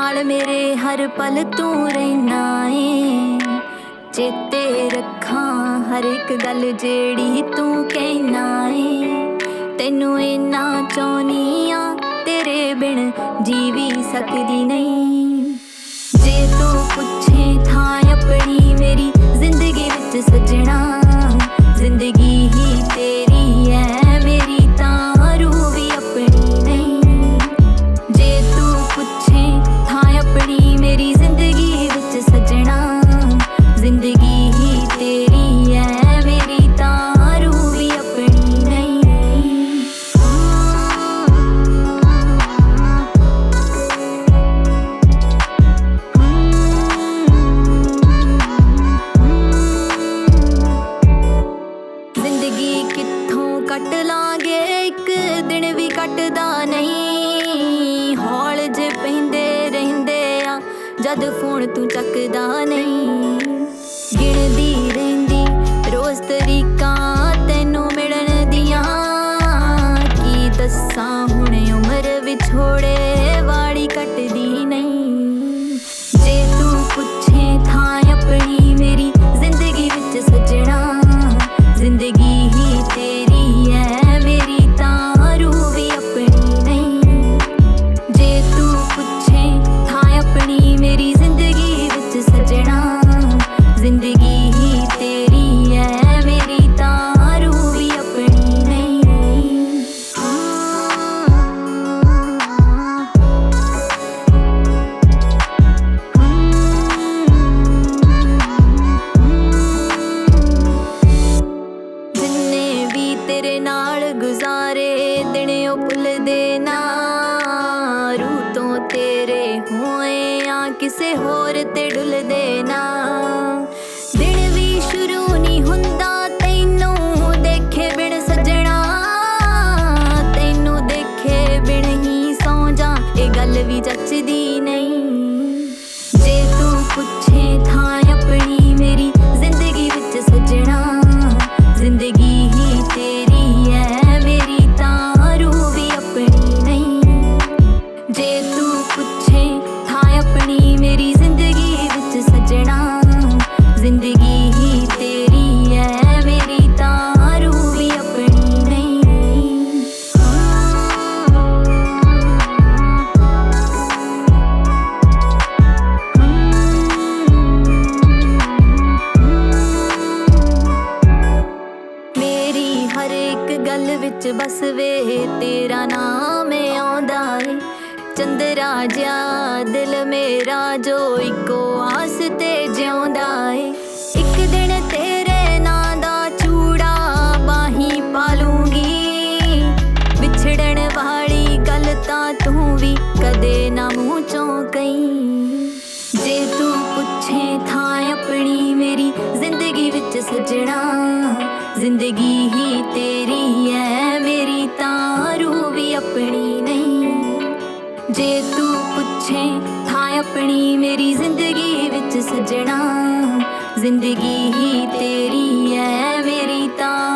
नाल मेरे हर पल तू रहना है। चेते रखा हर एक गल जेड़ी तू कहना है। तेनू इन्ना चाहनी आ तेरे बिन जी भी सकदी नहीं। जे तू पुछे था अपनी मेरी जिंदगी विच सजना, जिंदगी ही तेरी है मेरी तां रूह भी अपनी नहीं। जे तू पुछे था अपनी मेरी जिंदगी विच सजना, जिंदगी ही तेरी है मेरी तां रूह भी अपनी नहीं। जिंदगी कित्थों कट लांगे एक दिन भी कटदा नहीं। हौल जे पैंदे रहिंदे आ जद फोन तू चकदा नहीं। गिणदी रहिंदी रोज तरीकां तैनू मिलन दियां, की दस्सां हुण उमर विछोड़े वाली कटदी नहीं। जे तू पुछे था अपनी मेरी जिंदगी विच सजना, जिंदगी ही तेरी है मेरी तां रूह भी अपनी नहीं। जे तू पुछे था अपनी मेरी जिंदगी विच सजना, जिंदगी ही तेरी है मेरी तां रूह भी अपनी नहीं। जिन्ने भी तेरे नाल गुजारे दिन ओ भुलदे ना, रूह तो तेरे होए आ किसे होर ते डुलदे ना। दिन भी शुरू नहीं हुंदा तैनू देखे बिन सजना, तैनू देखे बिन ही सौ जा ए गल भी जचदी नहीं। जे तू पुछे था अपनी मेरी जिंदगी विच सजना, जिंदगी ही तेरी है मेरी तां रूह भी अपनी नहीं। जे तू पुछे था अपनी मेरी जिंदगी विच सजना, जिंदगी ही तेरी है मेरी तां रूह भी अपनी नहीं। मेरी हर एक गल विच बस वे तेरा नाम आउंदा है। चंदरा जिहा दिल मेरा जो इको आस ते जिउंदा है। एक दिन तेरे नां दा चूड़ा बाहीं पालूंगी, विछड़न वाली गल तां तू भी कदे ना मूंह चों कहीं। जे तू पुछे था अपनी मेरी जिंदगी विच सजना, जिंदगी ही तेरी है मेरी तां रूह भी अपनी नहीं। जे तू पुछे था अपनी मेरी जिंदगी विच सजना, जिंदगी ही तेरी है मेरी तां